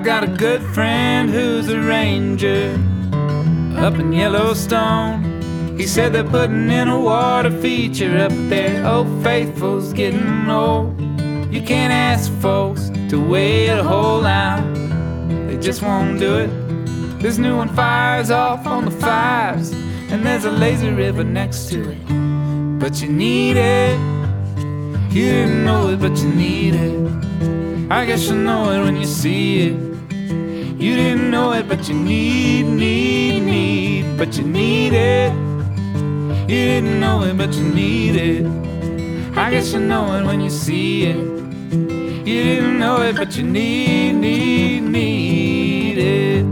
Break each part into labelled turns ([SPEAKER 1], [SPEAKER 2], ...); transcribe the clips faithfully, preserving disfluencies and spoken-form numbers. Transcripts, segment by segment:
[SPEAKER 1] got a good friend who's a ranger up in Yellowstone. He said they're putting in a water feature up there. Old Faithful's getting old. You can't ask folks to wait a whole line. They just won't do it. This new one fires off on the fives, and there's a lazy river next to it. But you need it. You didn't know it, but you need it. I guess you'll know it when you see it. You didn't know it, but you need, need, need. But you need it. You didn't know it, but you need it. I guess you'll know it when you see it. You didn't know it, but you need, need, need it.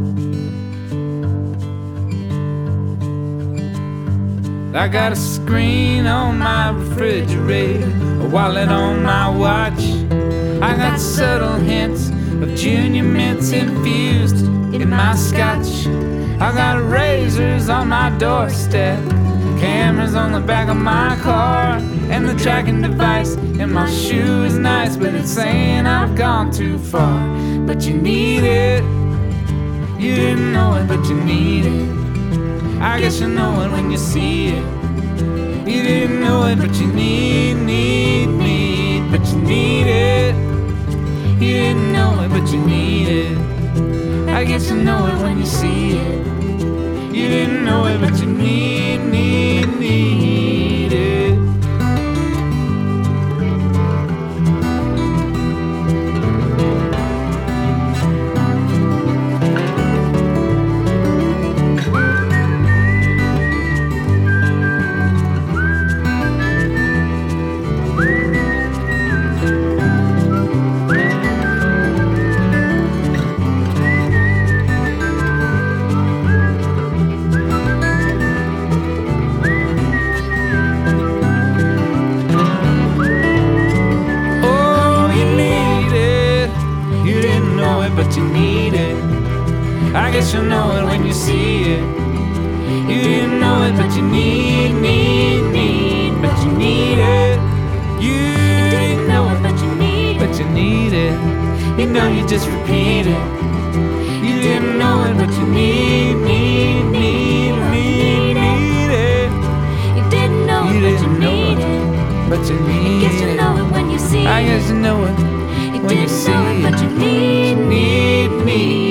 [SPEAKER 1] I got a screen on my refrigerator, a wallet on my watch. I got subtle hints of junior mints infused in my scotch. I got razors on my doorstep, cameras on the back of my car, and the tracking device in my shoe is nice, but it's saying I've gone too far. But you need it. You didn't know it, but you need it. I guess you'll know it when you see it. You didn't know it, but you need, need, need. But you need it. You didn't know it, but you need it. I guess you'll know it when you see it. You didn't know it, but you need, need, need it. But you need it. I guess you'll know it when you see it. You didn't know it, but you need, need, need. But you need it. You didn't know it, but you need it. But you need it. You know you just repeat it. You didn't know it, but you need, need, need, need, need it.
[SPEAKER 2] You didn't know it, but you need it.
[SPEAKER 1] But you need it.
[SPEAKER 2] I guess you know it when you see it.
[SPEAKER 1] I guess you know it.
[SPEAKER 2] You didn't know it, but you need,
[SPEAKER 1] need, need.